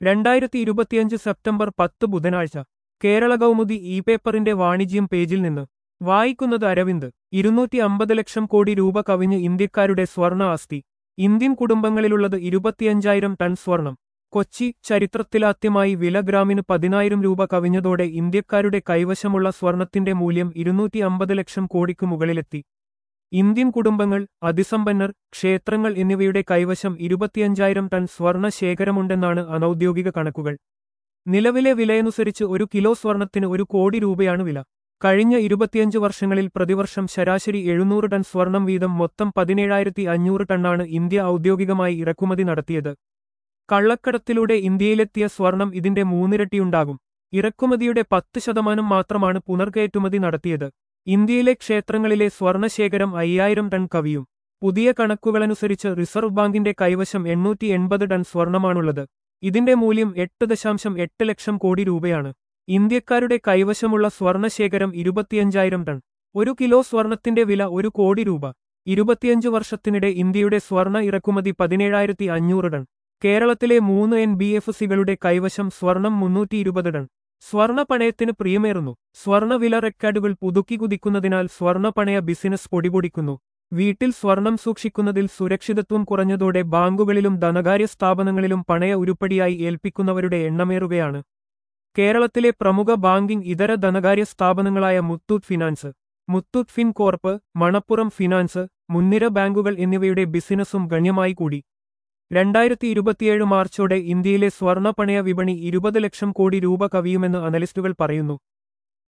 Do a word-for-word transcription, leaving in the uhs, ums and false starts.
രണ്ടായിരത്തി ഇരുപത്തിയഞ്ച് സെപ്റ്റംബർ പത്ത് ബുധനാഴ്ച കേരള കൗമുദി ഇ പേപ്പറിന്റെ വാണിജ്യം പേജിൽ നിന്ന് വായിക്കുന്നത് അരവിന്ദ് ഇരുന്നൂറ്റി അമ്പത് ലക്ഷം കോടി രൂപ കവിഞ്ഞ് ഇന്ത്യക്കാരുടെ സ്വർണ്ണ ആസ്തി ഇന്ത്യൻ കുടുംബങ്ങളിലുള്ളത് ഇരുപത്തിയഞ്ചായിരം ടൺ സ്വർണം കൊച്ചി ചരിത്രത്തിലാദ്യമായി വില ഗ്രാമിന് പതിനായിരം രൂപ കവിഞ്ഞതോടെ ഇന്ത്യക്കാരുടെ കൈവശമുള്ള സ്വർണത്തിന്റെ മൂല്യം ഇരുന്നൂറ്റി അമ്പത് ലക്ഷം കോടിക്കു മുകളിലെത്തി ഇന്ത്യൻ കുടുംബങ്ങൾ അതിസമ്പന്നർ ക്ഷേത്രങ്ങൾ എന്നിവയുടെ കൈവശം ഇരുപത്തിയഞ്ചായിരം ടൺ സ്വർണ്ണ ശേഖരമുണ്ടെന്നാണ് അനൗദ്യോഗിക കണക്കുകൾ നിലവിലെ വിലയനുസരിച്ച് ഒരു കിലോ സ്വർണത്തിന് ഒരു കോടി രൂപയാണ് വില കഴിഞ്ഞ ഇരുപത്തിയഞ്ച് വർഷങ്ങളിൽ പ്രതിവർഷം ശരാശരി എഴുന്നൂറ് ടൺ സ്വർണം വീതം മൊത്തം പതിനേഴായിരത്തി അഞ്ഞൂറ് ടണ്ണാണ് ഇന്ത്യ ഔദ്യോഗികമായി ഇറക്കുമതി നടത്തിയത് കള്ളക്കടത്തിലൂടെ ഇന്ത്യയിലെത്തിയ സ്വർണം ഇതിന്റെ മൂന്നിരട്ടിയുണ്ടാകും ഇറക്കുമതിയുടെ പത്ത് ശതമാനം മാത്രമാണ് പുനർകയറ്റുമതി നടത്തിയത് ഇന്ത്യയിലെ ക്ഷേത്രങ്ങളിലെ സ്വർണശേഖരം അയ്യായിരം ടൺ കവിയും പുതിയ കണക്കുകളനുസരിച്ച് റിസർവ് ബാങ്കിന്റെ കൈവശം എണ്ണൂറ്റി എൺപത് ടൺ സ്വർണമാണുള്ളത് ഇതിന്റെ മൂല്യം എട്ട് ദശാംശം എട്ട് ലക്ഷം കോടി രൂപയാണ് ഇന്ത്യക്കാരുടെ കൈവശമുള്ള സ്വർണശേഖരം ഇരുപത്തിയഞ്ചായിരം ടൺ ഒരു കിലോ സ്വർണത്തിന്റെ വില ഒരു കോടി രൂപ ഇരുപത്തിയഞ്ച് വർഷത്തിനിടെ ഇന്ത്യയുടെ സ്വർണ ഇറക്കുമതി പതിനേഴായിരത്തി അഞ്ഞൂറ് ടൺ കേരളത്തിലെ മൂന്ന് എൻ ബി എഫ് സികളുടെ കൈവശം സ്വർണം മുന്നൂറ്റി ഇരുപത് ടൺ സ്വർണ പണയത്തിന് പ്രിയമേറുന്നു സ്വർണ വില റെക്കോർഡുകൾ പുതുക്കി കുതിക്കുന്നതിനാൽ സ്വർണ പണയ ബിസിനസ് പൊടിപൊടിക്കുന്നു വീട്ടിൽ സ്വർണം സൂക്ഷിക്കുന്നതിൽ സുരക്ഷിതത്വം കുറഞ്ഞതോടെ ബാങ്കുകളിലും ധനകാര്യ സ്ഥാപനങ്ങളിലും പണയ ഉരുപ്പടിയായി ഏൽപ്പിക്കുന്നവരുടെ എണ്ണമേറുകയാണ് കേരളത്തിലെ പ്രമുഖ ബാങ്കിംഗ് ഇതര ധനകാര്യ സ്ഥാപനങ്ങളായ Muthoot finance Muthoot fin corp Manappuram finance മുൻനിര ബാങ്കുകൾ എന്നിവയുടെ ബിസിനസ്സും ഗണ്യമായി കൂടി രണ്ടായിരത്തി ഇരുപത്തിയേഴ് മാർച്ചോടെ ഇന്ത്യയിലെ സ്വർണ്ണ പണയ വിപണി ഇരുപത് ലക്ഷം കോടി രൂപ കവിയുമെന്ന് അനലിസ്റ്റുകൾ പറയുന്നു